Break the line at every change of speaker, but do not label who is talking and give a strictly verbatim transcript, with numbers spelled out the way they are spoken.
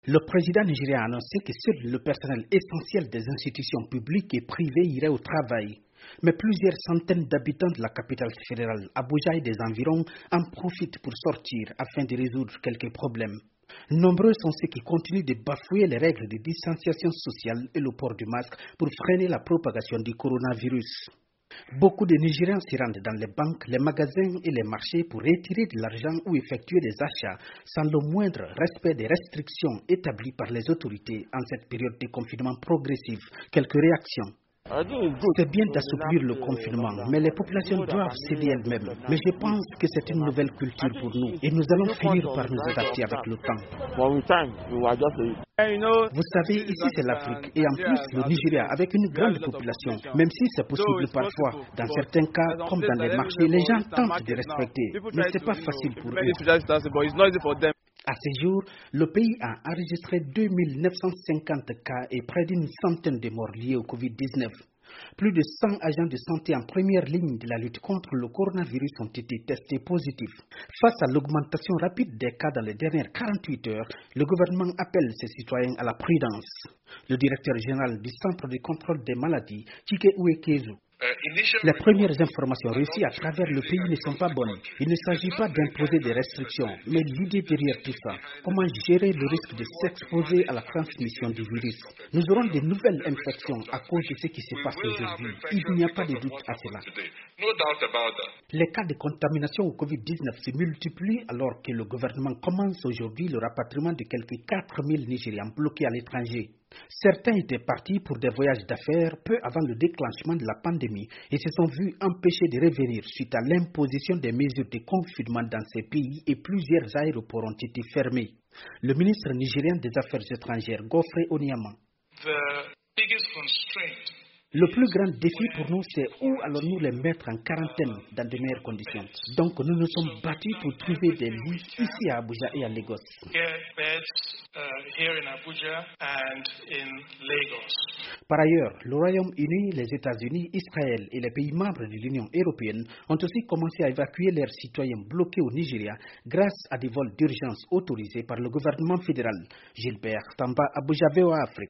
Le président nigérien a annoncé que seul le personnel essentiel des institutions publiques et privées irait au travail. Mais plusieurs centaines d'habitants de la capitale fédérale, Abuja et des environs, en profitent pour sortir afin de résoudre quelques problèmes. Nombreux sont ceux qui continuent de bafouer les règles de distanciation sociale et le port du masque pour freiner la propagation du coronavirus. Beaucoup de Nigériens se rendent dans les banques, les magasins et les marchés pour retirer de l'argent ou effectuer des achats sans le moindre respect des restrictions établies par les autorités en cette période de confinement progressif. Quelques réactions. C'est bien d'assouplir le confinement, mais les populations doivent céder elles-mêmes. Mais je pense que c'est une nouvelle culture pour nous et nous allons finir par nous adapter avec le temps. Vous savez, ici c'est l'Afrique et en plus le Nigeria avec une grande population. Même si c'est possible parfois, dans certains cas, comme dans les marchés, les gens tentent de respecter, mais ce n'est pas facile pour eux. À ce jour, le pays a enregistré deux mille neuf cent cinquante cas et près d'une centaine de morts liés au covid dix-neuf. Plus de cent agents de santé en première ligne de la lutte contre le coronavirus ont été testés positifs. Face à l'augmentation rapide des cas dans les dernières quarante-huit heures, le gouvernement appelle ses citoyens à la prudence. Le directeur général du Centre de contrôle des maladies, Chike Uwekezu, les premières informations reçues à travers le pays ne sont pas bonnes. Il ne s'agit pas d'imposer des restrictions, mais l'idée derrière tout ça, comment gérer le risque de s'exposer à la transmission du virus. Nous aurons de nouvelles infections à cause de ce qui se passe aujourd'hui. Il n'y a pas de doute à cela. Les cas de contamination au covid dix-neuf se multiplient alors que le gouvernement commence aujourd'hui le rapatriement de quelques quatre mille Nigérians bloqués à l'étranger. Certains étaient partis pour des voyages d'affaires peu avant le déclenchement de la pandémie et se sont vus empêchés de revenir suite à l'imposition des mesures de confinement dans ces pays et plusieurs aéroports ont été fermés. Le ministre nigérien des Affaires étrangères, Godfrey Onyama. Le plus grand défi pour nous, c'est où allons-nous les mettre en quarantaine dans de meilleures conditions. Donc nous nous sommes battus pour trouver des lits ici à Abuja et à Lagos. Par ailleurs, le Royaume-Uni, les États-Unis, Israël et les pays membres de l'Union européenne ont aussi commencé à évacuer leurs citoyens bloqués au Nigeria grâce à des vols d'urgence autorisés par le gouvernement fédéral. Gilbert Tamba, Abuja, V O A Afrique.